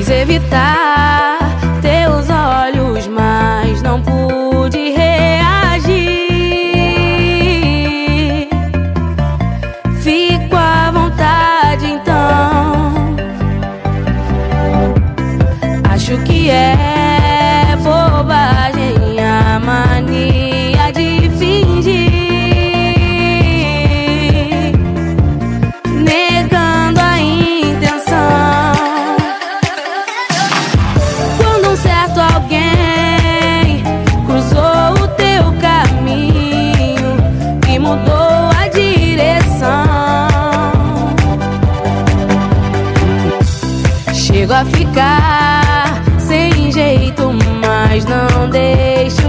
Quis evitar teus olhos, mas não pude reagir. Fico à vontade então. Acho que é bobagem a mania de fingir, negando a intenção. Quando um certo alguém cruzou o teu caminho e mudou a direção, chego a ficar sem jeito, mas não deixo